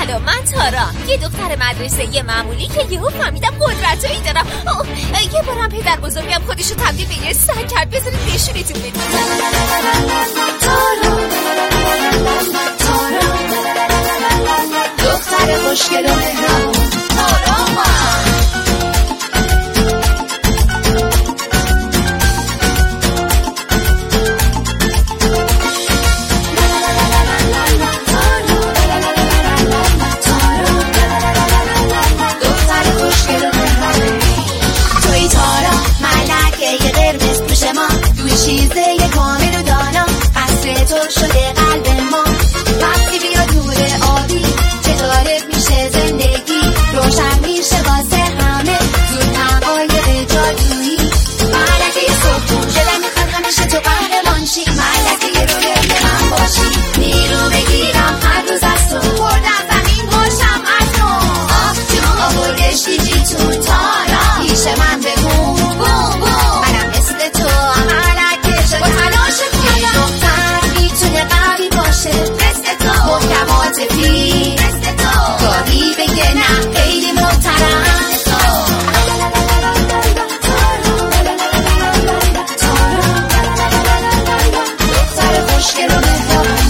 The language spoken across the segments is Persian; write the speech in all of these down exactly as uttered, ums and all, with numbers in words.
سلام، من تارا، یه دختر مدرسه یه معمولی که یهو فهمیدم قدرتایی دارم. یه بارم پدر بزرگم خودشو تبدیل به یه سگ کرد. بذارید نشونتون بدم. تارا تارا دختر خوشگل و مهربون تارا من. چیزه کامل و دانا قصر تو شده قلب ما. وقتی بیا دور آبی چه جالب میشه زندگی. روشن میشه واسه همه زود حقایق جادویی. ملکه صبحون دلم میخواد همیشه تو قهرمان شی. ملکه رویای من باشی. نیرو بگیرم هر روز از تو. خوردم زمین باشم از تو. آخ جون آوردش دیجی تو تارا. پیش من بگو بوم بوم منم مثل تو. با تلاش خودم دختر میتونه قوی باشه مثل تو. محکمات پی مثل تو. گاهی بگه نه خیلی محترم تو. دختر خوشگل و مهربون.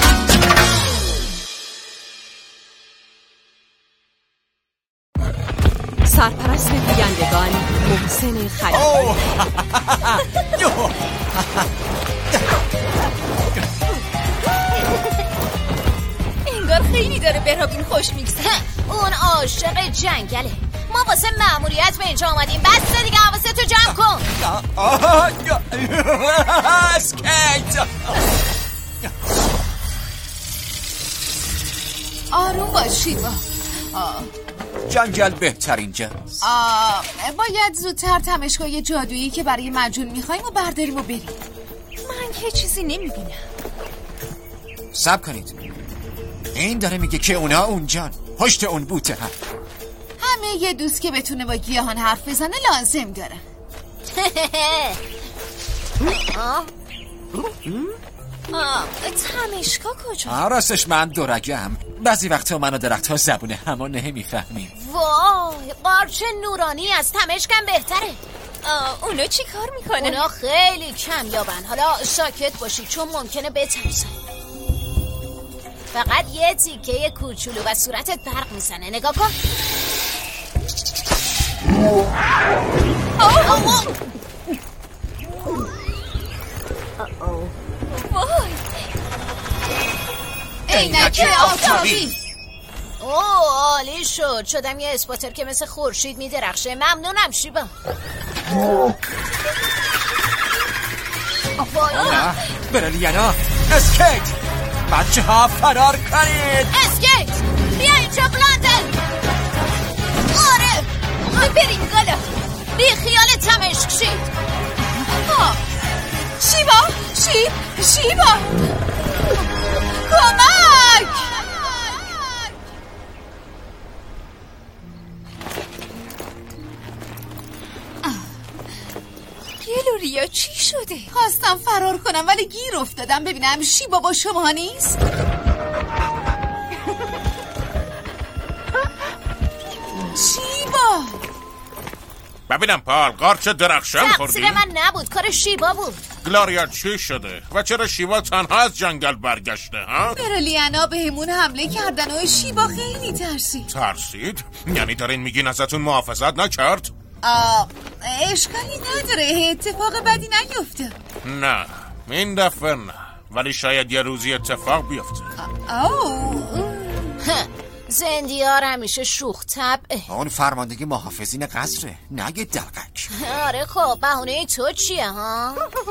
سرپرست گویندگان محسن خلیفی. انگار خیلی داره به رابین خوش میگذره. اون عاشق جنگله. ما واسه مأموریت به اینجا آمدیم. بس دیگه حواستو جمع کن. اسکیت آروم باشی با جنگل بهترین جاست. باید زودتر تماشاگاه جادویی که برای مجنون میخوایم و برداریم و بریم. من که چیزی نمیبینم. صبر کنید، این داره میگه که اونا اونجان پشت اون بوته هم. همه یه دوست که بتونه با گیاهان حرف بزنه لازم داره. تمشکا کجا؟ راستش من دورگم. بعضی وقتا من و درخت ها زبون همون نمیفهمیم. وای قارچ نورانی از تمشکم بهتره. اونا چی کار میکنه؟ اونا خیلی کمیابن. حالا ساکت باشی چون ممکنه بترسن. فقط یه تیکه کوچولو و صورتت برق میزنه. نگاه کن. وای عینک آفتابی. اوه عالی شد. شدم یه اسپاتر که مثل خورشید میدرخشه. ممنونم شیبا. بریلیانا اسکیت. بچه ها فرار کنید. اسکیت بیا اینجا بلندن. آره بریم گلا. بی خیال تمشک شید. شیبا شیب شیبا کمک. گلوریا چی شده؟ خواستم فرار کنم ولی گیر افتادم. ببینم شیبا با شما نیست؟ شیبا ببینم پال قارچ درخشان خوردی؟ تقصیر من نبود، کار شیبا بود. گلوریا چی شده؟ و چرا شیبا تنها از جنگل برگشته ها؟ بریلیانا بهمون حمله کردن و شیبا خیلی ترسید. ترسید؟ یعنی دارین میگین ازتون محافظت نکرد؟ آه اشکالی نداره، اتفاق بدی نیفته. نه این دفعه نه، ولی شاید یه روزی اتفاق بیفته. آه زندیار همیشه شوخ طبعه. اون فرماندگی محافظین قصره، نگه دلقک. آره خب بهونه تو چیه ها؟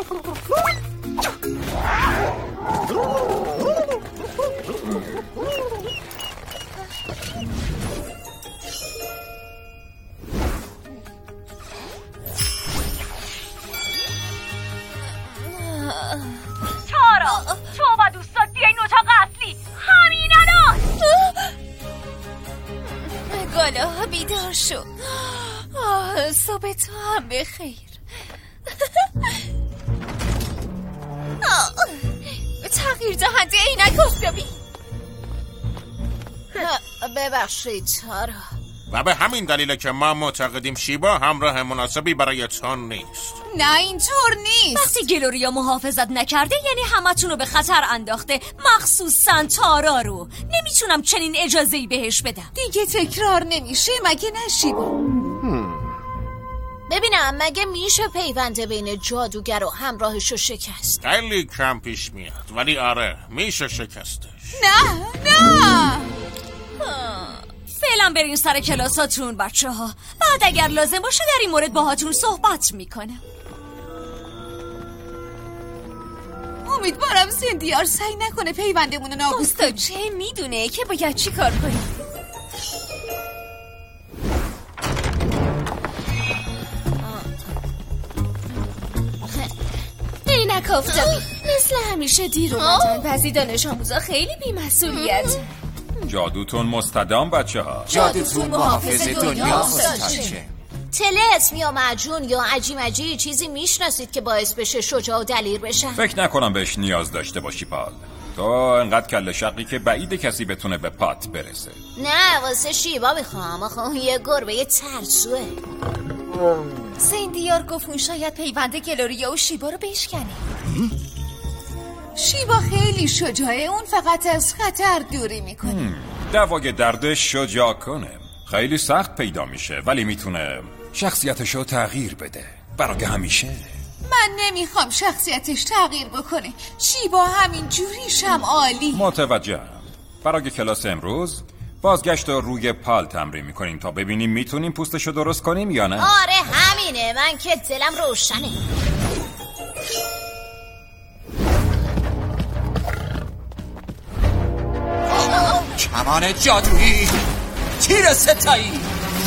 تارا تو و دوستات بیاین اتاق اصلی همین الان. گالا بیدار شو. آه صبح تو هم بخیر. تغییر دهنده عینک آفتابی. ببخشید تارا. و به همین دلیله که ما معتقدیم شیبا همراه مناسبی برای تون نیست. نه اینطور نیست. وقتی گلوریا محافظت نکرده یعنی همتون رو به خطر انداخته، مخصوصا تارا رو. نمیتونم چنین اجازه‌ای بهش بدم. دیگه تکرار نمیشه مگه نه شیبا؟ ببینم مگه میشه پیونده بین جادوگر و همراهش رو شکست؟ خیلی کم پیش میاد، ولی آره میشه شکستش. نه نه فعلا برین سر کلاساتون بچه ها. بعد اگر لازم باشه در این مورد باهاتون صحبت میکنم. امیدوارم سندیار سعی نکنه پیوندمون رو نابود کنه. چه میدونه که باید چی کار کنیم. عینک آفتابی مثل همیشه دیر اومدن. بعضی دانش آموزا خیلی بی‌مسئولیت. جادوتون مستدام بچه ها. جادوتون محافظ دنیا مستدام. طلسم یا معجون یا عجیمجی چیزی میشناسید که باعث بشه شجاع و دلیر بشن؟ فکر نکنم بهش نیاز داشته باشی پال. تو انقدر کله شقی که بعید کسی بتونه به پات برسه. نه واسه شیبا میخوام. آخه یه گربه ترسوه. سندیار گفت اون شاید پیوند گلوریا و شیبا رو بشکنه. شیبا خیلی شجاعه، اون فقط از خطر دوری میکنه. دوای دردش شجاع کنه خیلی سخت پیدا میشه، ولی میتونه شخصیتشو تغییر بده برای همیشه. من نمیخوام شخصیتش تغییر بکنه. شیبا همین جوریش هم عالی. متوجهم. برای کلاس امروز بازگشت رو روی پال تمرین میکنیم تا ببینیم میتونیم پوستشو درست کنیم یا نه. آره همینه، من که دلم روشنه. کمان جادویی، تیر ستایی،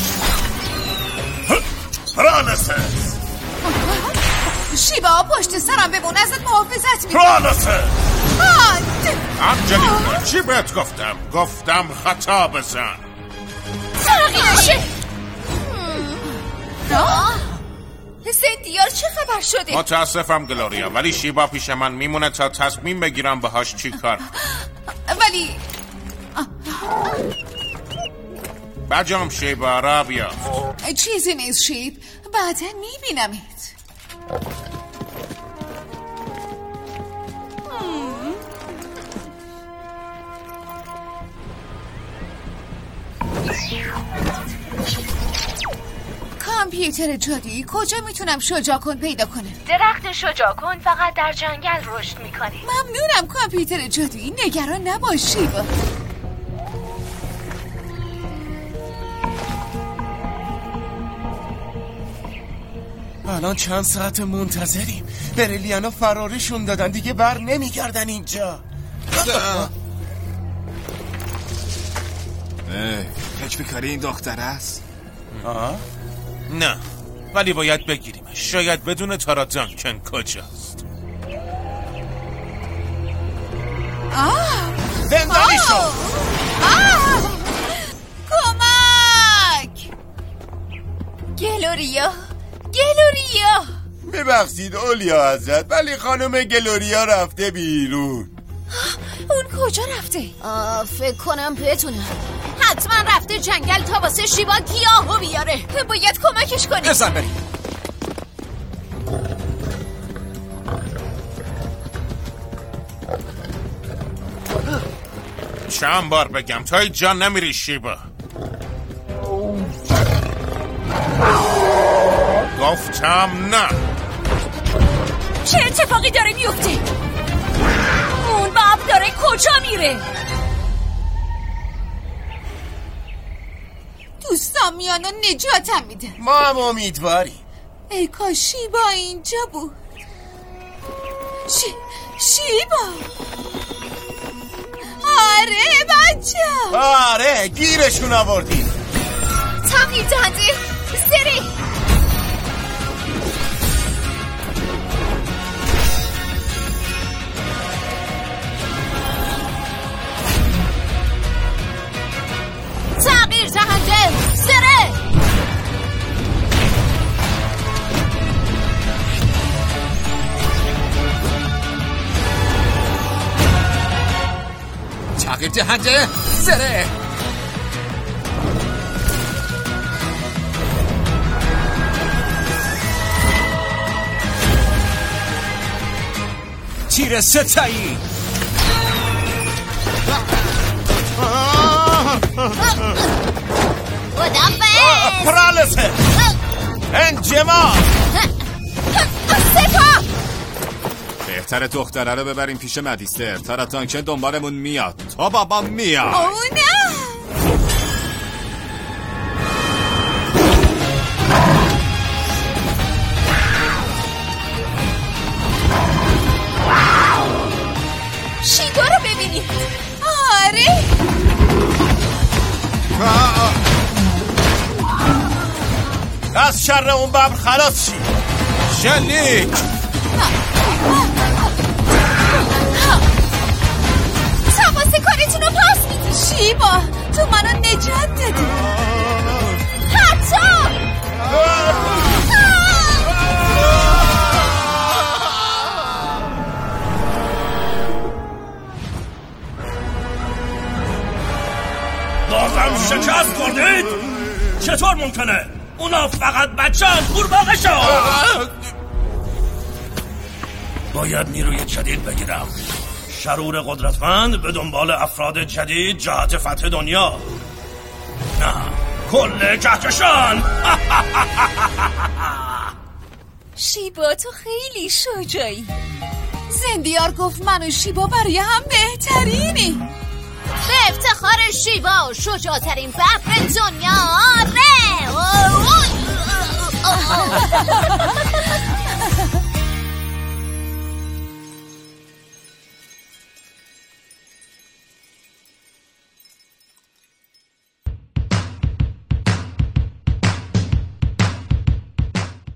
پرانسس. شیبا پشت سرم بمون، ازت محافظت میکنم. پرانسس انجلینا چی بهت گفتم؟ گفتم خطا بزن. تغییرشه. سندیار چه خبر شده؟ متاسفم گلوریا، ولی شیبا پیش من میمونه تا تصمیم بگیرم باهاش چی کار. ولی بجام شیبا را بیافت. چیزی نیست شیب، بعدا میبینمت. کامپیوتر جادویی کجا میتونم شجاع کن پیدا کنم؟ درخت شجاع کن فقط در جنگل رشد میکنه. ممنونم کامپیوتر جادویی، نگران نباش شیبا. الان چند ساعت منتظریم. بریلیانا فرارشون دادن، دیگه بر نمیگردن اینجا. فکر می‌کنی این دختر است؟ آه؟ نه ولی باید بگیریمش. شاید بدون تارا دانکن کجاست. آه زندانی شو. آه کمک گلوریا گلوریا ببخشید اولیا حضرت، ولی خانم گلوریا رفته بیرون. اون کجا رفته؟ آه فکر کنم بتونم. حتما رفته جنگل تا واسه شیبا گیاهو بیاره. باید کمکش کنیم. بزن بریم. چند بار بگم تا هیچ جا نمیری شیبا. گفتم نه. چه اتفاقی داره میفته؟ اون باب داره کجا میره؟ دوستان میان و نجاتم میدن. ما هم امیدواریم. ای کاش شیبا اینجا بود. شی... شیبا آره بچه. آره گیرشون آوردیم. تغییر دهنده سری. تغییر دهنده سره. تغییر دهنده زره. تیر ستایی. خدافظ. پرالسه انجما. سپاه. بهتر دختره رو ببریم پیش مدیستر. تاراتان که دنبالمون میاد. تو بابا میاد. او نه. شیبا رو ببینیم. آره از شر اون ببر خلاص شی. شلیک. تماس کاریتون رو پاس میدی. شیبا تو منو نجات دادی. حتی بازم شکست خوردید؟ چطور ممکنه؟ اونا فقط بچه‌ان قورباغه شو. باید نیروی جدید بگیرم. شرور قدرتمند به دنبال افراد جدید جهت فتح دنیا. نه کل کهکشان. شیبا تو خیلی شجاعی. زندیار گفت من و شیبا برای هم بهترینی. به افتخار شیبا شجاعترین ببر دنیا. آره